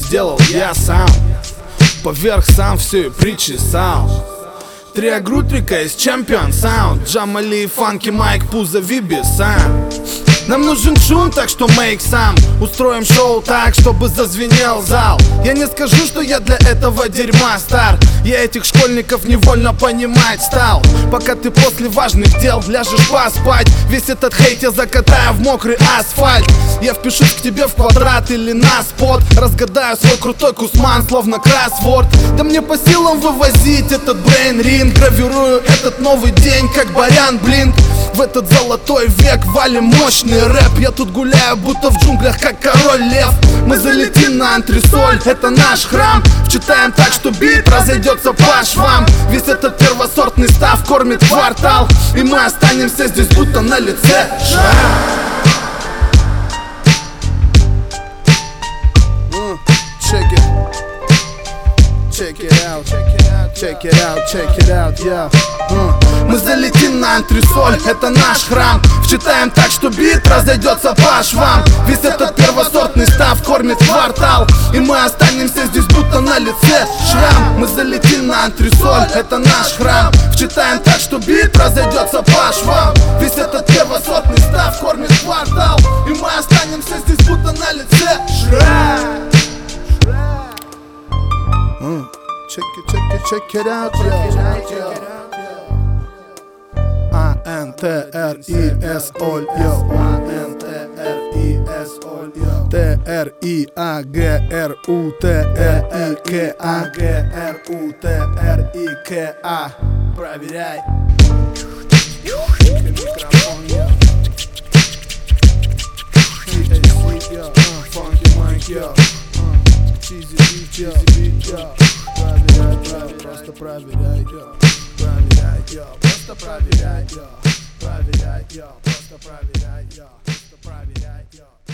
сделал я сам. Поверх сам все и причесал. Триагрутрика из Champion Sound. Джамали, Фанки, Майк, Пузо, Виби, Сан. Нам нужен шум, так что мейк сам. Устроим шоу так, чтобы зазвенел зал. Я не скажу, что я для этого дерьма стар. Я этих школьников невольно понимать стал. Пока ты после важных дел ляжешь поспать, весь этот хейт я закатаю в мокрый асфальт. Я впишусь к тебе в квадрат или на спот. Разгадаю свой крутой кусман, словно кроссворд. Да мне по силам вывозить этот брейн-ринг. Гравирую этот новый день, как Барян Блинк. В этот золотой век валим мощный рэп. Я тут гуляю, будто в джунглях, как король лев. Мы залетим на антресоль, это наш храм. Вчитаем так, что бит разойдется по швам. Весь этот первосортный став кормит квартал. И мы останемся здесь, будто на лице шрам. Check it. Check it out, check it out, check it out, yeah. Мы залетим на антресоль, это наш храм. Вчитаем так, что бит разойдется по швам. Весь этот первосортный став кормит квартал. И мы останемся здесь, будто на лице шрам. Мы залетим на антресоль, это наш храм. Вчитаем так, что бит разойдется по швам. Весь этот первосортный став кормит квартал. И мы останемся здесь, будто на лице шрам. Check it out, yo. A-N-T-R-I-S-O-L, yo. A-N-T-R-I-S-O-L, yo. T-R-I-A-G-R-U-T-R-I-K-А. Проверяй. Микрофон, yo. Funky Mike, yo. Cheesy beat, yo. Просто проверяй, yo. Проверяй, yo. Просто проверяй, yo. Проверяй, yo. Просто проверяй, yo. Просто проверяй, yo.